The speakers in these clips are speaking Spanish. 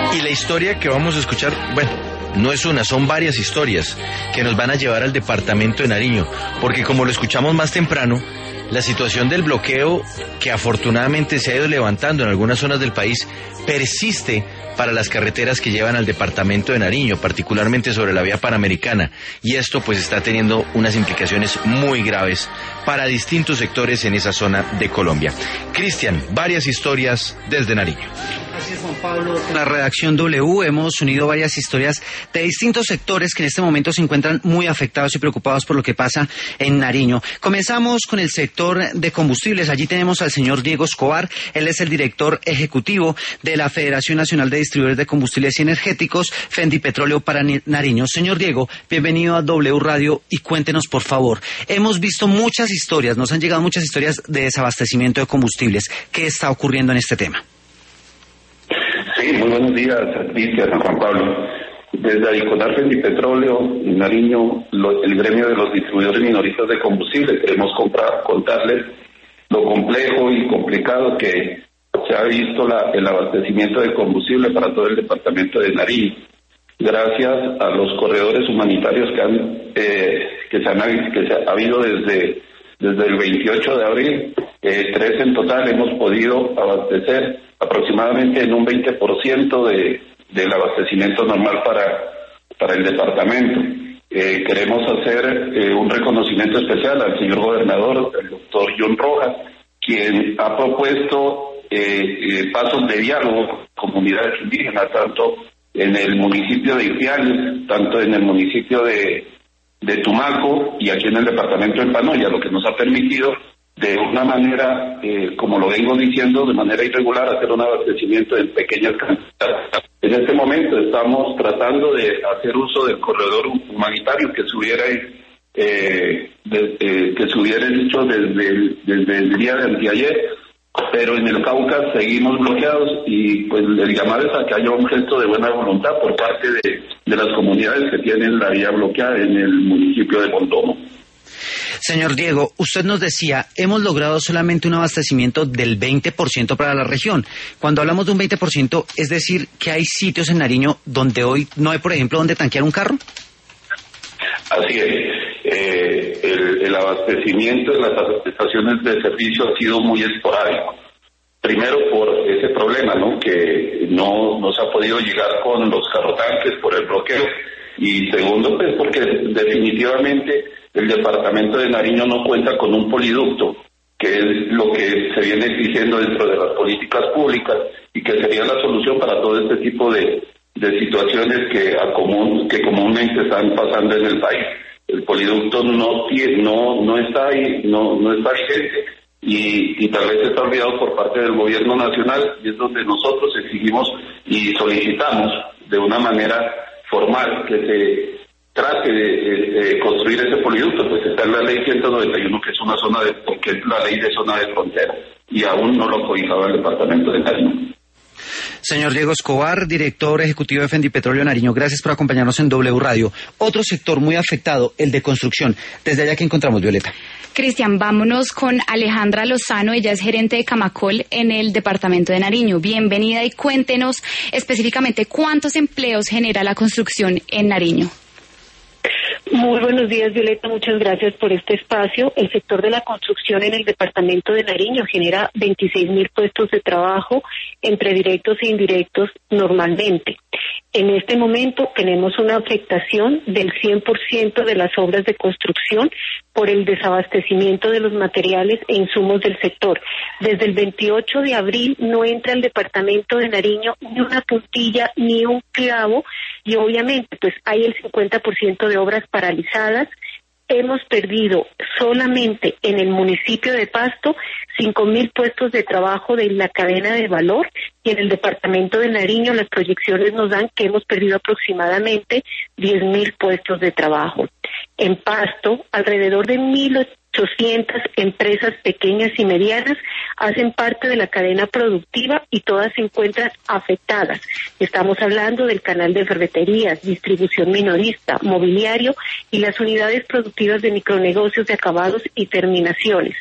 Y la historia que vamos a escuchar, bueno, no es una, son varias historias que nos van a llevar al departamento de Nariño, porque como lo escuchamos más temprano, la situación del bloqueo, que afortunadamente se ha ido levantando en algunas zonas del país, persiste para las carreteras que llevan al departamento de Nariño, particularmente sobre la vía panamericana, y esto pues está teniendo unas implicaciones muy graves para distintos sectores en esa zona de Colombia. Cristian, varias historias desde Nariño. Así es, Juan Pablo. Con la redacción W hemos unido varias historias de distintos sectores que en este momento se encuentran muy afectados y preocupados por lo que pasa en Nariño. Comenzamos con el sector de combustibles. Allí tenemos al señor Diego Escobar. Él es el director ejecutivo de la Federación Nacional de Distribuidores de Combustibles y Energéticos, Fendipetróleo para Nariño. Señor Diego, bienvenido a W Radio y cuéntenos, por favor. Hemos visto muchas historias, nos han llegado muchas historias de desabastecimiento de combustibles. ¿Qué está ocurriendo en este tema? Sí, muy buenos días, Cristian, Juan Pablo. Desde Adiconar Fendipetróleo, Nariño, el gremio de los distribuidores minoristas de combustible, queremos contarles lo complejo y complicado que se ha visto el abastecimiento de combustible para todo el departamento de Nariño. Gracias a los corredores humanitarios que ha habido desde el 28 de abril, 3 en total, hemos podido abastecer aproximadamente en un 20% del abastecimiento normal para el departamento. Queremos hacer un reconocimiento especial al señor gobernador, el doctor John Rojas, quien ha propuesto pasos de diálogo con comunidades indígenas, tanto en el municipio de Ipiales, tanto en el municipio de Tumaco y aquí en el departamento de Panoya, lo que nos ha permitido de una manera, como lo vengo diciendo, de manera irregular, hacer un abastecimiento en pequeñas cantidades. En este momento estamos tratando de hacer uso del corredor humanitario que se hubiera hecho desde el día de anteayer, pero en el Cauca seguimos bloqueados y pues el llamado es a que haya un gesto de buena voluntad por parte de las comunidades que tienen la vía bloqueada en el municipio de Mondomo. Señor Diego, usted nos decía, hemos logrado solamente un abastecimiento del 20% para la región. Cuando hablamos de un 20%, ¿es decir que hay sitios en Nariño donde hoy no hay, por ejemplo, donde tanquear un carro? Así es. El abastecimiento en las estaciones de servicio ha sido muy esporádico. Primero por ese problema, ¿no? Que no se ha podido llegar con los carrotanques por el bloqueo. Y segundo, pues porque definitivamente el departamento de Nariño no cuenta con un poliducto, que es lo que se viene exigiendo dentro de las políticas públicas y que sería la solución para todo este tipo de situaciones que comúnmente están pasando en el país. El poliducto no está ahí, no está vigente y tal vez está olvidado por parte del gobierno nacional, y es donde nosotros exigimos y solicitamos de una manera formal que se trate de construir ese poliducto. Pues está en la ley 191, que es la ley de zona de frontera, y aún no lo ha cobijado el departamento de Nariño. Señor Diego Escobar, director ejecutivo de Fendipetróleo Nariño, gracias por acompañarnos en W Radio. Otro sector muy afectado, el de construcción. Desde allá que encontramos, Violeta. Cristian, vámonos con Alejandra Lozano, ella es gerente de Camacol en el departamento de Nariño. Bienvenida y cuéntenos específicamente cuántos empleos genera la construcción en Nariño. Muy buenos días, Violeta, muchas gracias por este espacio. El sector de la construcción en el departamento de Nariño genera 26.000 puestos de trabajo entre directos e indirectos normalmente. En este momento tenemos una afectación del 100% de las obras de construcción por el desabastecimiento de los materiales e insumos del sector. Desde el 28 de abril no entra al departamento de Nariño ni una puntilla ni un clavo y obviamente pues hay el 50% de obras paralizadas. Hemos perdido solamente en el municipio de Pasto 5.000 puestos de trabajo de la cadena de valor y en el departamento de Nariño las proyecciones nos dan que hemos perdido aproximadamente 10.000 puestos de trabajo. En Pasto, alrededor de 1.800 empresas pequeñas y medianas hacen parte de la cadena productiva y todas se encuentran afectadas. Estamos hablando del canal de ferreterías, distribución minorista, mobiliario y las unidades productivas de micronegocios de acabados y terminaciones.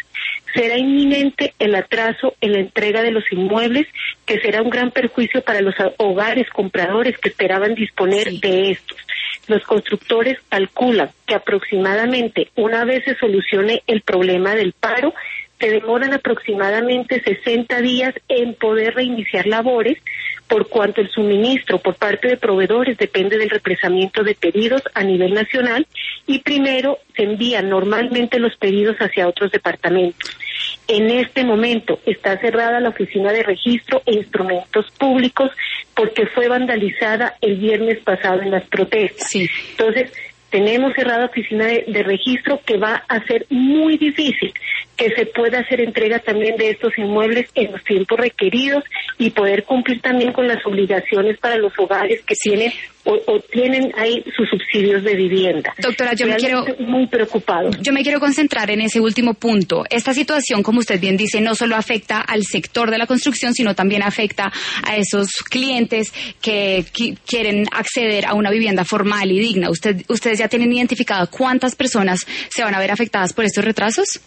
será inminente el atraso en la entrega de los inmuebles, que será un gran perjuicio para los hogares compradores que esperaban disponer de estos. Los constructores calculan que aproximadamente una vez se solucione el problema del paro, se demoran aproximadamente 60 días en poder reiniciar labores, por cuanto el suministro por parte de proveedores depende del represamiento de pedidos a nivel nacional y primero se envían normalmente los pedidos hacia otros departamentos. En este momento está cerrada la oficina de registro e instrumentos públicos porque fue vandalizada el viernes pasado en las protestas. Sí. Entonces, tenemos cerrada oficina de registro que va a ser muy difícil que se pueda hacer entrega también de estos inmuebles en los tiempos requeridos y poder cumplir también con las obligaciones para los hogares que tienen o tienen ahí sus subsidios de vivienda. Doctora, muy preocupado. Yo me quiero concentrar en ese último punto. Esta situación, como usted bien dice, no solo afecta al sector de la construcción, sino también afecta a esos clientes que quieren acceder a una vivienda formal y digna. ¿Ustedes ya tienen identificado cuántas personas se van a ver afectadas por estos retrasos?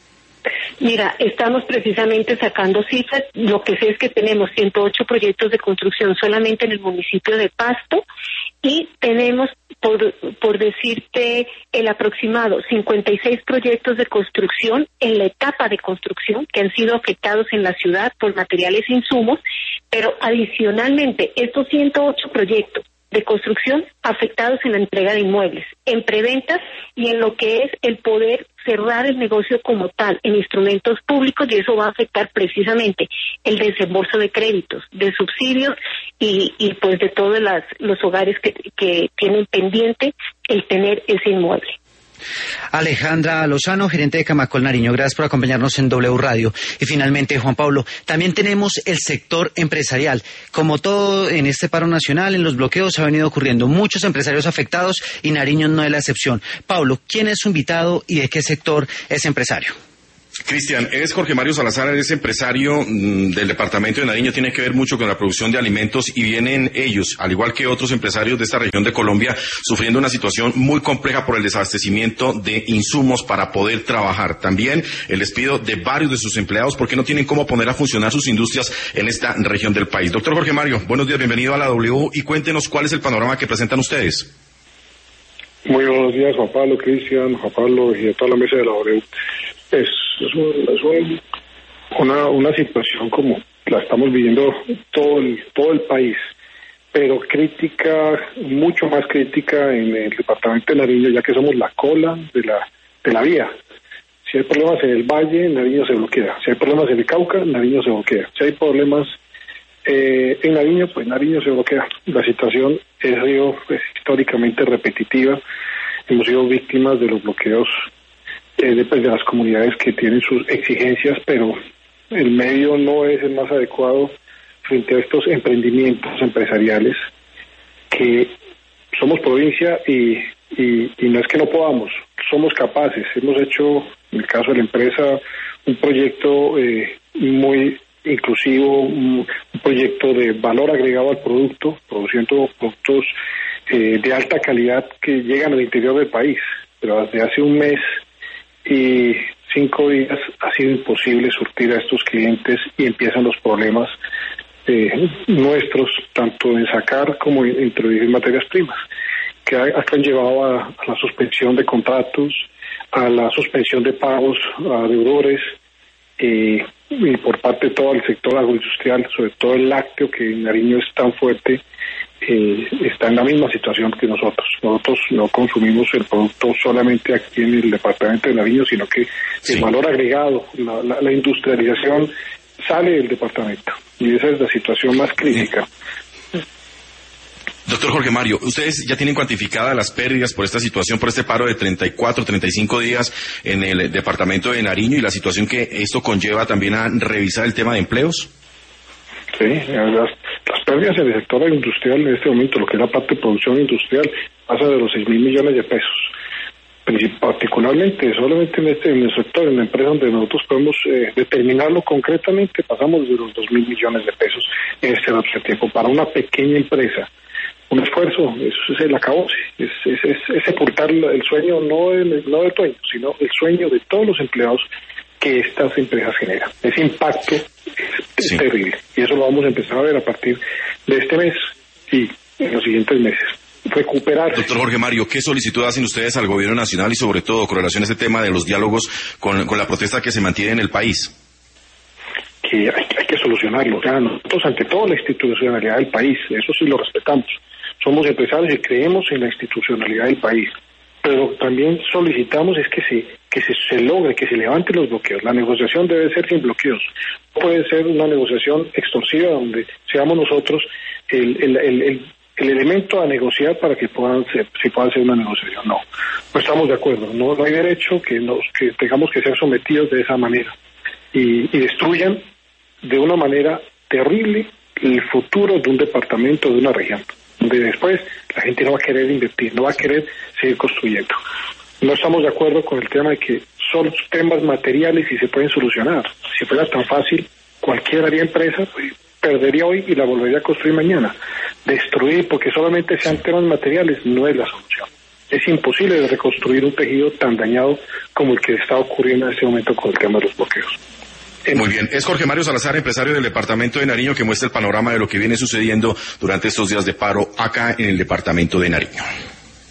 Mira, estamos precisamente sacando cifras. Lo que sé es que tenemos 108 proyectos de construcción solamente en el municipio de Pasto y tenemos, por decirte, el aproximado 56 proyectos de construcción en la etapa de construcción que han sido afectados en la ciudad por materiales e insumos, pero adicionalmente estos 108 proyectos de construcción afectados en la entrega de inmuebles, en preventas y en lo que es el poder cerrar el negocio como tal en instrumentos públicos, y eso va a afectar precisamente el desembolso de créditos, de subsidios y pues de todos los hogares que tienen pendiente el tener ese inmueble. Alejandra Lozano, gerente de Camacol Nariño, gracias por acompañarnos en W Radio. Y finalmente, Juan Pablo, también tenemos el sector empresarial. Como todo en este paro nacional, en los bloqueos ha venido ocurriendo muchos empresarios afectados y Nariño no es la excepción. Pablo, ¿quién es su invitado y de qué sector es empresario? Cristian, es Jorge Mario Salazar, es empresario del departamento de Nariño, tiene que ver mucho con la producción de alimentos y vienen ellos, al igual que otros empresarios de esta región de Colombia, sufriendo una situación muy compleja por el desabastecimiento de insumos para poder trabajar. También el despido de varios de sus empleados porque no tienen cómo poner a funcionar sus industrias en esta región del país. Doctor Jorge Mario, buenos días, bienvenido a la W y cuéntenos cuál es el panorama que presentan ustedes. Muy buenos días, Juan Pablo, Cristian, Juan Pablo y a toda la mesa de la W. Es una situación como la estamos viviendo todo el país, pero crítica, mucho más crítica en el departamento de Nariño, ya que somos la cola de la vía. Si hay problemas en el Valle, Nariño se bloquea. Si hay problemas en el Cauca, Nariño se bloquea. Si hay problemas en Nariño, pues Nariño se bloquea. La situación es históricamente repetitiva. Hemos sido víctimas de los bloqueos de las comunidades que tienen sus exigencias, pero el medio no es el más adecuado frente a estos emprendimientos empresariales que somos provincia y no es que no podamos, somos capaces. Hemos hecho, en el caso de la empresa, un proyecto muy inclusivo, un proyecto de valor agregado al producto, produciendo productos de alta calidad que llegan al interior del país, pero desde hace un mes y 5 días ha sido imposible surtir a estos clientes y empiezan los problemas nuestros, tanto en sacar como en introducir materias primas, que han llevado a la suspensión de contratos, a la suspensión de pagos a deudores y por parte de todo el sector agroindustrial, sobre todo el lácteo, que en Nariño es tan fuerte, está en la misma situación que nosotros. Nosotros no consumimos el producto solamente aquí en el departamento de Nariño, sino que el valor agregado, la industrialización sale del departamento, y esa es la situación más crítica. Doctor Jorge Mario, ustedes ya tienen cuantificadas las pérdidas por esta situación, por este paro de 34, 35 días en el departamento de Nariño y la situación que esto conlleva también a revisar el tema de empleos. Sí, las pérdidas en el sector industrial en este momento, lo que es la parte de producción industrial, pasa de los 6.000 millones de pesos. Particularmente, solamente en el sector, en la empresa donde nosotros podemos determinarlo concretamente, pasamos de los 2.000 millones de pesos en este lapso de tiempo. Para una pequeña empresa, un esfuerzo, es el acabose, es sepultar el sueño no del dueño, sino el sueño de todos los empleados que que estas empresas generan. Ese impacto es terrible, y eso lo vamos a empezar a ver a partir de este mes y en los siguientes meses. Recuperar. Doctor Jorge Mario, ¿qué solicitud hacen ustedes al gobierno nacional y sobre todo con relación a este tema de los diálogos con la protesta que se mantiene en el país? Que hay que solucionarlo. O sea, nosotros, ante todo, la institucionalidad del país, eso sí lo respetamos. Somos empresarios y creemos en la institucionalidad del país, pero también solicitamos es que se logre, que se levanten los bloqueos. La negociación debe ser sin bloqueos. No puede ser una negociación extorsiva donde seamos nosotros el elemento a negociar para que se pueda hacer una negociación. No estamos de acuerdo. No hay derecho que tengamos que ser sometidos de esa manera y destruyan de una manera terrible el futuro de un departamento, de una región, donde después la gente no va a querer invertir, no va a querer seguir construyendo. No estamos de acuerdo con el tema de que son temas materiales y se pueden solucionar. Si fuera tan fácil, cualquier haría empresa, perdería hoy y la volvería a construir mañana. Destruir porque solamente sean temas materiales no es la solución. Es imposible de reconstruir un tejido tan dañado como el que está ocurriendo en este momento con el tema de los bloqueos. Muy bien, es Jorge Mario Salazar, empresario del departamento de Nariño, que muestra el panorama de lo que viene sucediendo durante estos días de paro acá en el departamento de Nariño.